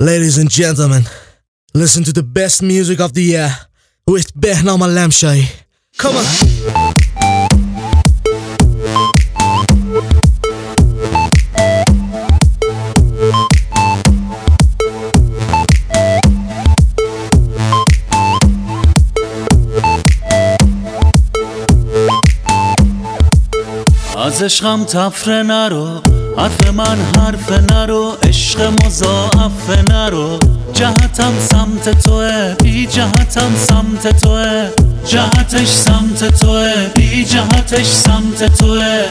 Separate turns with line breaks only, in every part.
Ladies and gentlemen, listen to the best music of the year with Behnam Alemshahi. Come on.
از عشقم تفره نرو، حرف من حرف نرو، عشق مضاعف نرو. جهتم سمت توه، بی جهتم سمت توه، جهتش سمت توه، بی جهتش سمت توه.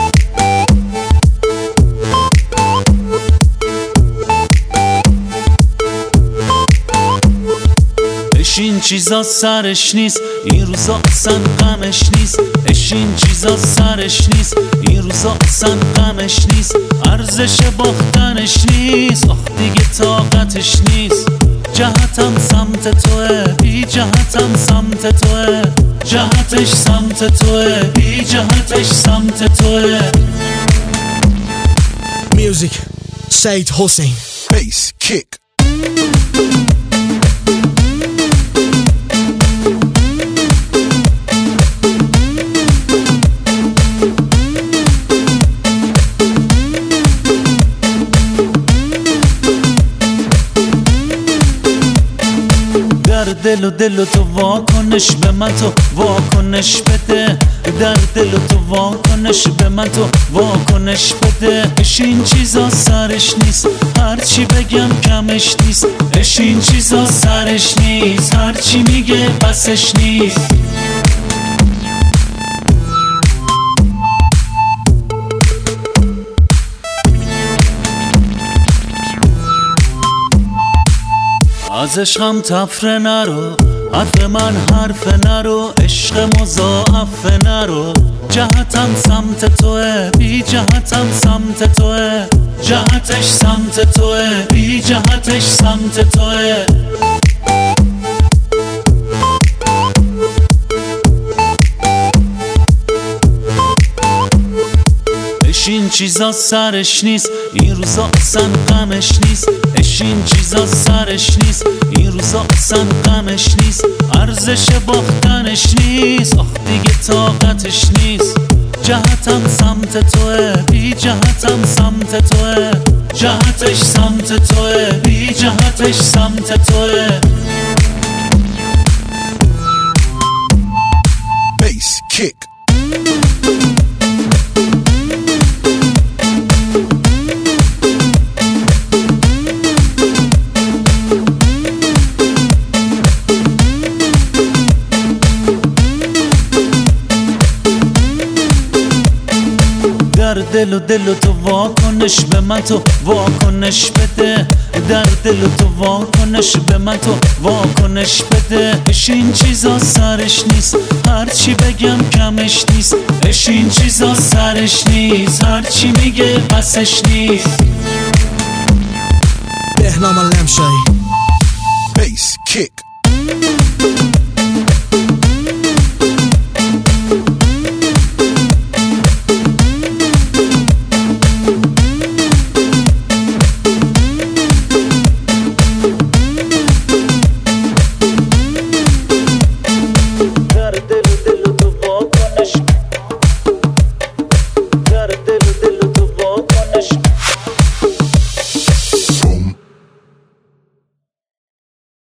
این چیزا سرش نیست، این روزا اصلا غمش نیست. این چیزا سرش نیست، این روزا اصلا غمش نیست. ارزش باختنش نیست، آخ دیگه طاقتش نیست. جهتم سمت توه، بی جهتم سمت توه، جهتش سمت توه، بی جهتش سمت توه.
Music, Said Hossein.
Bass kick.
در دل و تو واکنش به من، تو واکنش بده. در دل و تو واکنش به من، تو واکنش بده. این چیزا سرش نیست، هرچی بگم کمش نیست. این چیزا سرش نیست، هرچی میگه بسش نیست. از عشقم تفره نرو، حرف من حرف نرو، عشق مضاعف نرو. جهتم سمت توه، بی جهتم سمت توه، جهتش سمت توه، بی جهتش سمت توه. این چیزا سرش نیست، این روزا اصلا غمش نیست. این چیزا سرش نیست، این روزا اصلا غمش نیست. ارزش باختنش نیست، آخ دیگه طاقتش نیست. جهتم سمت توه، بی جهتم سمت توه، جهتش سمت توه، بی جهتش سمت توه.
Bass kick.
در دل و تو واکنش به من، تو واکنش بده. در دل و تو واکنش به من، تو واکنش بده. این چیزا سرش نیست، هرچی بگم کمش نیست. این چیزا سرش نیست، هرچی میگه بسش نیست.
Behnam Alemshahi.
Bass kick.